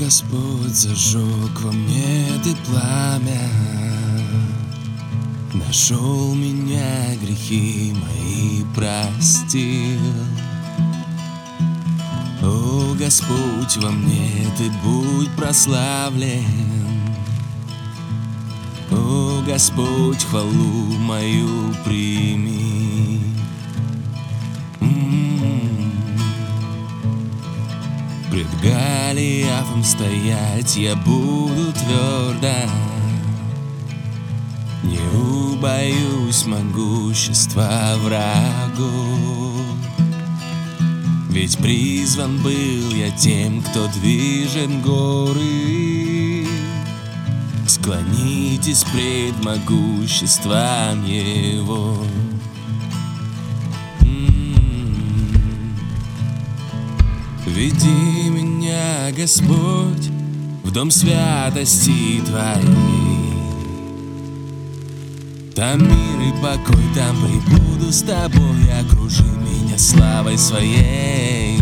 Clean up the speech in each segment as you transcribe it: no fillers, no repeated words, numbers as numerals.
Господь, зажег во мне ты пламя, нашел меня, грехи мои простил. О, Господь, во мне ты будь прославлен. О, Господь, хвалу мою прими. Пред Голиафом стоять я буду твердо, не убоюсь могущества врагов. Ведь призван был я тем, кто движет горы. Склонитесь пред могуществом Его. Веди меня, Господь, в дом святости Твоей. Там мир и покой, там пребуду с Тобой. Окружи меня славой Своей.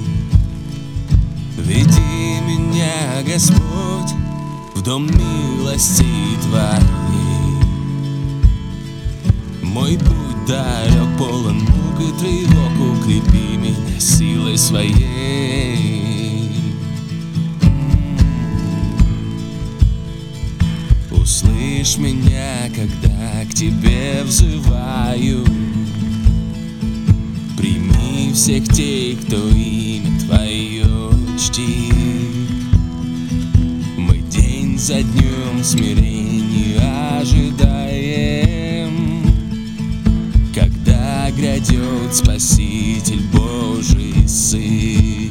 Веди меня, Господь, в дом милости Твоей. Мой путь далек, полон мук и тревог. Укрепи меня силой Своей. Услышь меня, когда к Тебе взываю. Прими всех тех, кто имя Твое чтит. Мы день за днем смирения ожидаем, когда грядет Спаситель Божий Сын.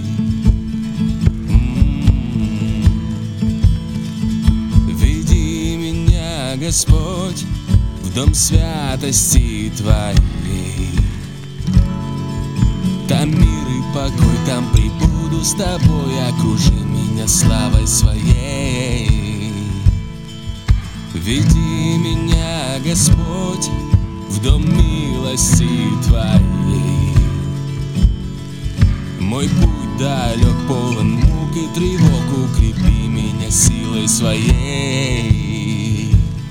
Веди меня, Господь, в дом святости Твоей. Там мир и покой, там пребуду с Тобой. Окружи меня славой Своей. Веди меня, Господь, в дом милости Твоей. Мой путь далек, полон мук и тревог. Укрепи меня силой Своей.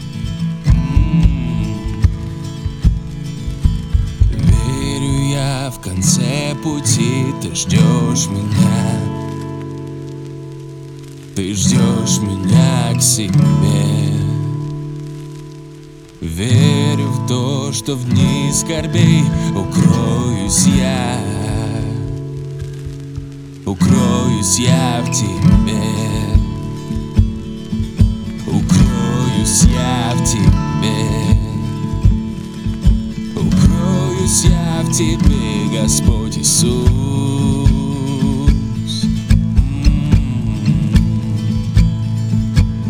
Верю я, в конце пути Ты ждешь меня. Ты ждешь меня к себе. Верю в то, что в дни скорбей укроюсь я. Укроюсь я в Тебе. Укроюсь я в Тебе. Укроюсь я в Тебе, Господь Иисус.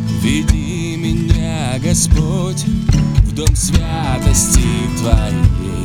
Веди меня, Господь, в дом святости Твоей.